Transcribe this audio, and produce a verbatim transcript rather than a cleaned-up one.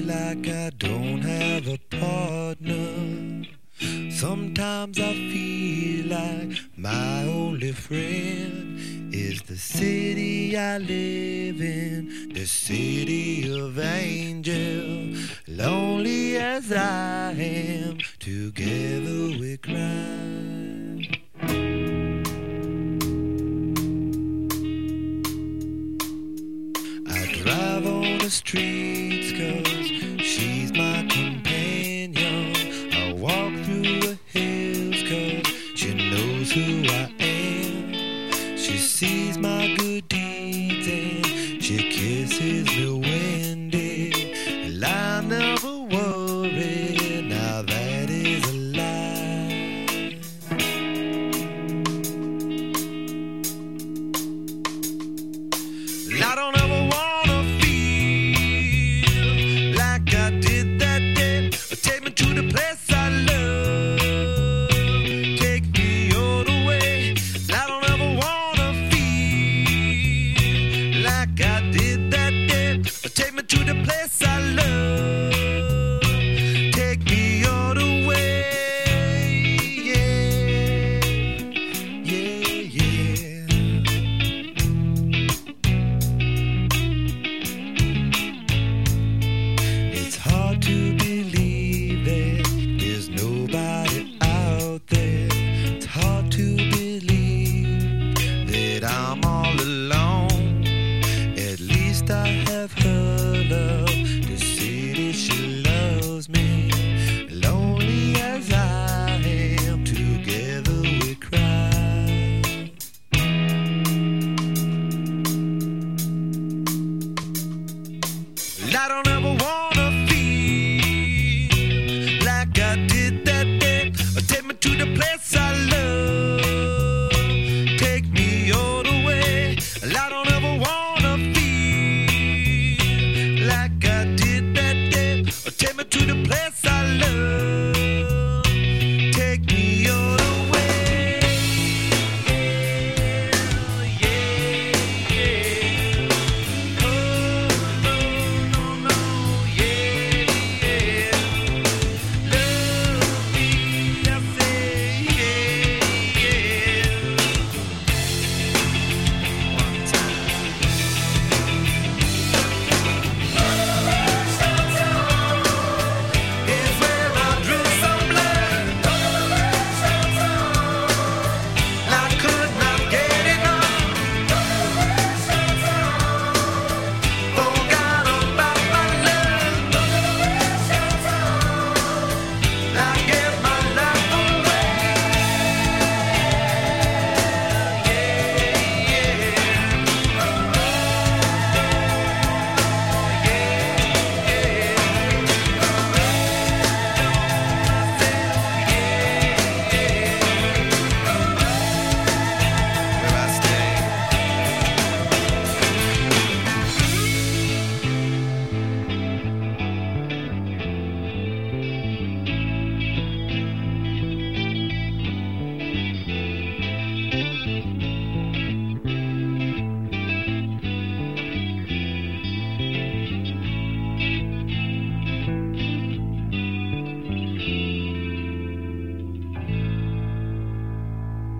like I don't have a partner. Sometimes I feel like my only friend is the city I live in, the city of angels. Lonely as I am, together we cry. I drive on the streets 'cause she's my companion. I walk through the hills 'cause she knows who I am. She sees my good deeds and she kisses me windy. And I never worry, now that is a lie. I don't ever wanna feel like I did that day. Take me to the place I love, take me all the way. I don't ever wanna feel like I did that day. Take me to the place I love, take me all the way. Yeah, yeah, yeah. It's hard to believe that there's nobody out there. It's hard to believe that I'm all alone. At least I have her love, the city she loves me. Lonely as I am, together we cry. I don't ever want